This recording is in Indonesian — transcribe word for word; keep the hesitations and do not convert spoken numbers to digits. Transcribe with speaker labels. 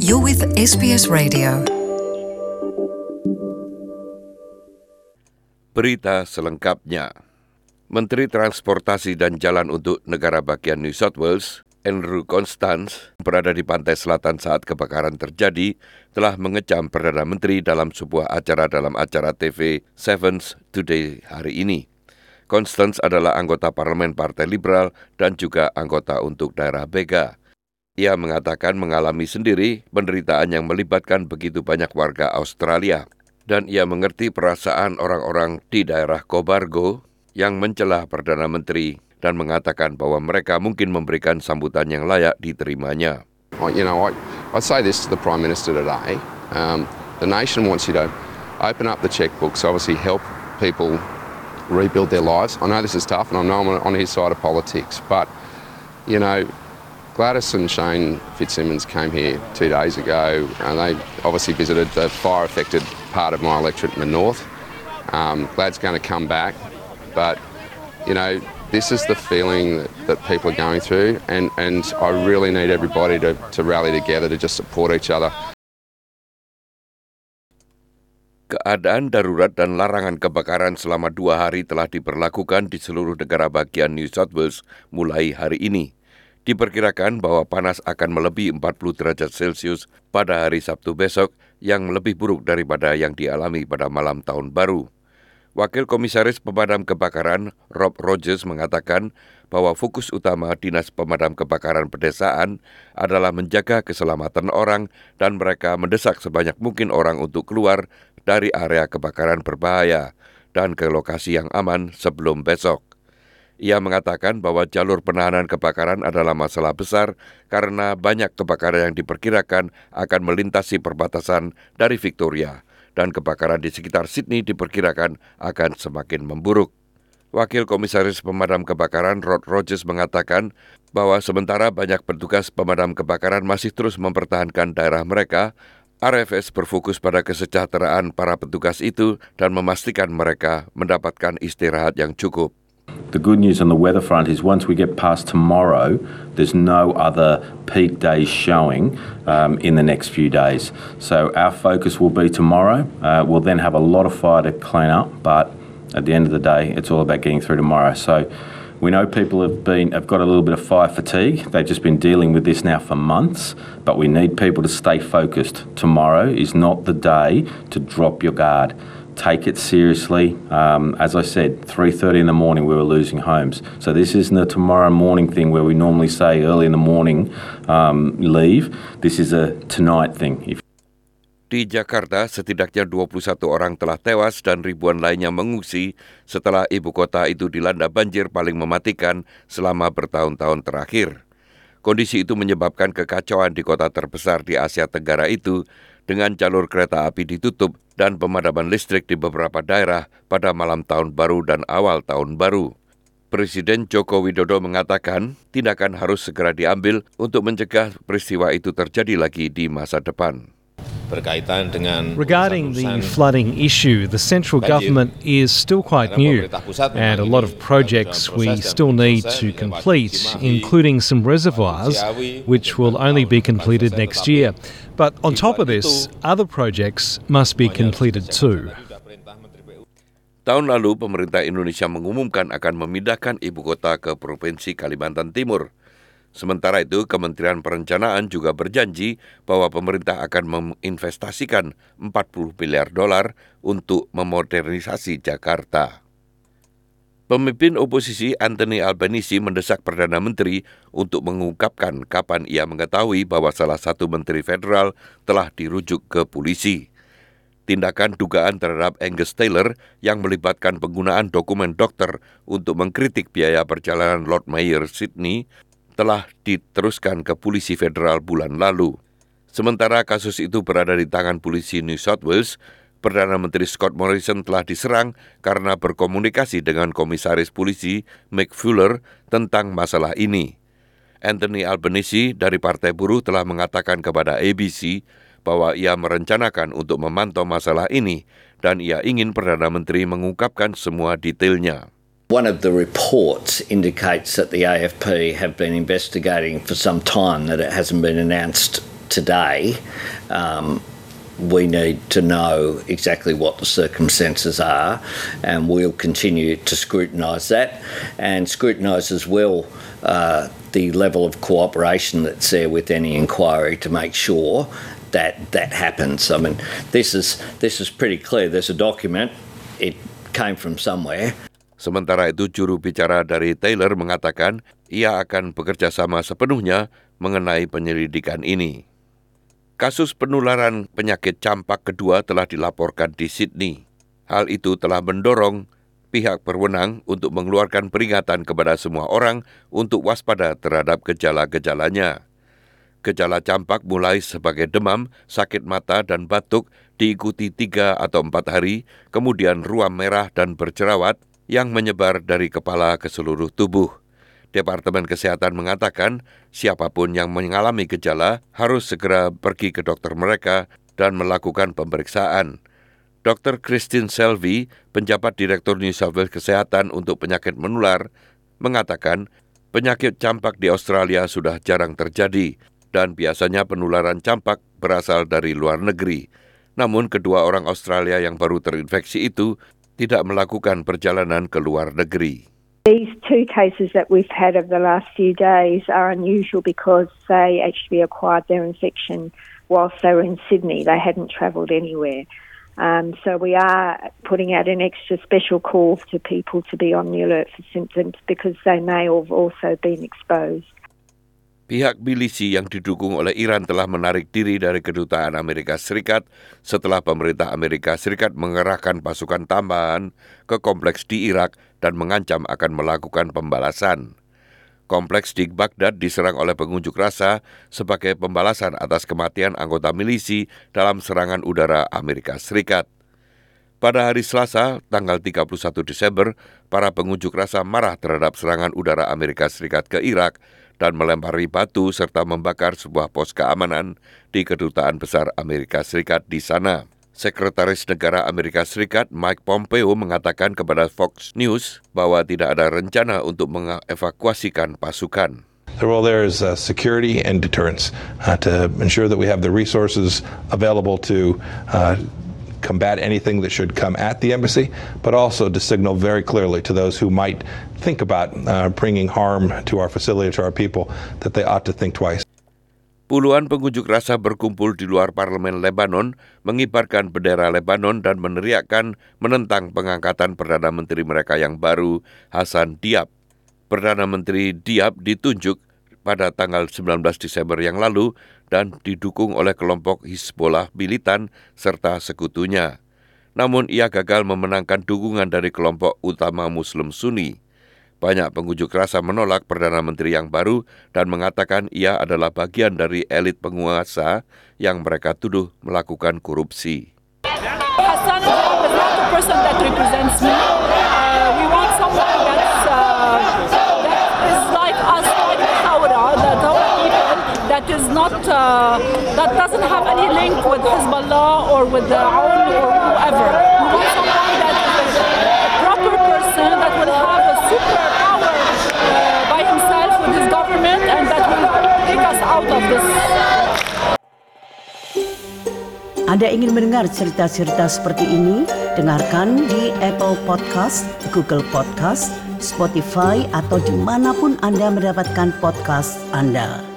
Speaker 1: You're with S B S Radio.
Speaker 2: Berita selengkapnya. Menteri Transportasi dan Jalan untuk Negara Bagian New South Wales, Andrew Constance, berada di pantai selatan saat kebakaran terjadi, telah mengecam Perdana Menteri dalam sebuah acara dalam acara T V Sevens Today hari ini. Constance adalah anggota parlemen Partai Liberal dan juga anggota untuk daerah Bega. Ia mengatakan mengalami sendiri penderitaan yang melibatkan begitu banyak warga Australia. Dan ia mengerti perasaan orang-orang di daerah Cobargo yang mencela Perdana Menteri dan mengatakan bahwa mereka mungkin memberikan sambutan yang layak diterimanya.
Speaker 3: Oh, you know, I, I say this to the Prime Minister today. Um, the nation wants you to open up the checkbooks, obviously help people rebuild their lives. I know this is tough and I know I'm on his side of politics, but, you know, Gladys and Shane Fitzsimmons came here two days ago and they obviously visited the fire-affected part of my electorate in the north. Um, Glad's going to come back, but, you know, this is the feeling that, that people are going through and, and I really need everybody to, to rally together to just support each other.
Speaker 2: Keadaan darurat dan larangan kebakaran selama dua hari telah diberlakukan di seluruh negara bagian New South Wales mulai hari ini. Diperkirakan bahwa panas akan melebihi empat puluh derajat Celcius pada hari Sabtu besok yang lebih buruk daripada yang dialami pada malam tahun baru. Wakil Komisaris Pemadam Kebakaran Rob Rogers mengatakan bahwa fokus utama Dinas Pemadam Kebakaran Pedesaan adalah menjaga keselamatan orang dan mereka mendesak sebanyak mungkin orang untuk keluar dari area kebakaran berbahaya dan ke lokasi yang aman sebelum besok. Ia mengatakan bahwa jalur penahanan kebakaran adalah masalah besar karena banyak kebakaran yang diperkirakan akan melintasi perbatasan dari Victoria dan kebakaran di sekitar Sydney diperkirakan akan semakin memburuk. Wakil Komisaris Pemadam Kebakaran Rod Rogers mengatakan bahwa sementara banyak petugas pemadam kebakaran masih terus mempertahankan daerah mereka, R F S berfokus pada kesejahteraan para petugas itu dan memastikan mereka mendapatkan istirahat yang cukup.
Speaker 4: The good news on the weather front is once we get past tomorrow, there's no other peak days showing um, in the next few days. So our focus will be tomorrow. Uh, we'll then have a lot of fire to clean up, but at the end of the day, it's all about getting through tomorrow. So we know people have been have got a little bit of fire fatigue. They've just been dealing with this now for months, but we need people to stay focused. Tomorrow is not the day to drop your guard. Take it seriously. Um, as I said, three thirty in the morning we were losing homes. So this isn't a tomorrow morning thing where we normally say early in the morning um, leave. This is a tonight thing. If
Speaker 2: Di Jakarta, setidaknya dua puluh satu orang telah tewas dan ribuan lainnya mengungsi setelah ibu kota itu dilanda banjir paling mematikan selama bertahun-tahun terakhir. Kondisi itu menyebabkan kekacauan di kota terbesar di Asia Tenggara itu dengan jalur kereta api ditutup dan pemadaman listrik di beberapa daerah pada malam tahun baru dan awal tahun baru. Presiden Joko Widodo mengatakan tindakan harus segera diambil untuk mencegah peristiwa itu terjadi lagi di masa depan.
Speaker 5: Berkaitan dengan
Speaker 6: Regarding the flooding issue, the central government is still quite new, and a lot of projects we still need to complete, including some reservoirs, which will only be completed next year. But on top of this, other projects must be completed too.
Speaker 2: Tahun lalu, pemerintah Indonesia mengumumkan akan memindahkan ibu kota ke Provinsi Kalimantan Timur. Sementara itu, Kementerian Perencanaan juga berjanji bahwa pemerintah akan menginvestasikan empat puluh miliar dolar untuk memodernisasi Jakarta. Pemimpin oposisi Anthony Albanese mendesak Perdana Menteri untuk mengungkapkan kapan ia mengetahui bahwa salah satu menteri federal telah dirujuk ke polisi. Tindakan dugaan terhadap Angus Taylor yang melibatkan penggunaan dokumen dokter untuk mengkritik biaya perjalanan Lord Mayor Sydney telah diteruskan ke polisi federal bulan lalu. Sementara kasus itu berada di tangan polisi New South Wales, Perdana Menteri Scott Morrison telah diserang karena berkomunikasi dengan Komisaris Polisi Mick Fuller tentang masalah ini. Anthony Albanese dari Partai Buruh telah mengatakan kepada A B C bahwa ia merencanakan untuk memantau masalah ini dan ia ingin Perdana Menteri mengungkapkan semua detailnya.
Speaker 7: One of the reports indicates that the A F P have been investigating for some time, that it hasn't been announced today, um, we need to know exactly what the circumstances are, and we'll continue to scrutinise that and scrutinise as well uh, the level of cooperation that's there with any inquiry to make sure that that happens. I mean, this is this is pretty clear. There's a document. It came from somewhere.
Speaker 2: Sementara itu, juru bicara dari Taylor mengatakan ia akan bekerja sama sepenuhnya mengenai penyelidikan ini. Kasus penularan penyakit campak kedua telah dilaporkan di Sydney. Hal itu telah mendorong pihak berwenang untuk mengeluarkan peringatan kepada semua orang untuk waspada terhadap gejala-gejalanya. Gejala campak mulai sebagai demam, sakit mata, dan batuk, diikuti tiga atau empat hari, kemudian ruam merah dan berjerawat yang menyebar dari kepala ke seluruh tubuh. Departemen Kesehatan mengatakan siapapun yang mengalami gejala harus segera pergi ke dokter mereka dan melakukan pemeriksaan. dokter Christine Selvey, penjabat Direktur New South Wales Kesehatan untuk penyakit menular, mengatakan penyakit campak di Australia sudah jarang terjadi dan biasanya penularan campak berasal dari luar negeri. Namun kedua orang Australia yang baru terinfeksi itu tidak melakukan perjalanan ke luar negeri.
Speaker 8: These two cases that we've had over the last few days are unusual because they actually acquired their infection whilst they were in Sydney. They hadn't travelled anywhere. Um, so we are putting out an extra special call to people to be on the alert for symptoms because they may have also been exposed.
Speaker 2: Pihak milisi yang didukung oleh Iran telah menarik diri dari kedutaan Amerika Serikat setelah pemerintah Amerika Serikat mengerahkan pasukan tambahan ke kompleks di Irak dan mengancam akan melakukan pembalasan. Kompleks di Baghdad diserang oleh pengunjuk rasa sebagai pembalasan atas kematian anggota milisi dalam serangan udara Amerika Serikat. Pada hari Selasa, tanggal tiga puluh satu Desember, para pengunjuk rasa marah terhadap serangan udara Amerika Serikat ke Irak dan melempari batu serta membakar sebuah pos keamanan di Kedutaan Besar Amerika Serikat di sana. Sekretaris Negara Amerika Serikat Mike Pompeo mengatakan kepada Fox News bahwa tidak ada rencana untuk mengevakuasikan pasukan.
Speaker 9: The role there is uh, security and deterrence uh, to ensure that we have the resources available to uh, combat anything that should come at the embassy, but also to signal very clearly to those who might think about uh, bringing harm to our facility, to our people, that they ought to think twice.
Speaker 2: Puluhan pengunjuk rasa berkumpul di luar parlemen Lebanon, mengibarkan bendera Lebanon dan meneriakkan menentang pengangkatan Perdana Menteri mereka yang baru, Hassan Diab. Perdana Menteri Diab ditunjuk pada tanggal sembilan belas Desember yang lalu dan didukung oleh kelompok Hizbollah militan serta sekutunya. Namun ia gagal memenangkan dukungan dari kelompok utama Muslim Sunni. Banyak pengunjuk rasa menolak Perdana Menteri yang baru dan mengatakan ia adalah bagian dari elit penguasa yang mereka tuduh melakukan korupsi.
Speaker 10: Hassan is not the person that represents me. Uh, we want someone that's, uh, that is like us, like the Thawra, the Thawra people, that is not, uh, that doesn't have any link with Hezbollah or with the Aoun or whoever. We want someone that is a proper person that will have a super power uh, by himself with his government and that will take us out of this.
Speaker 11: Anda ingin mendengar cerita-cerita seperti ini? Dengarkan di Apple Podcast, Google Podcast, Spotify, atau dimanapun Anda mendapatkan podcast Anda.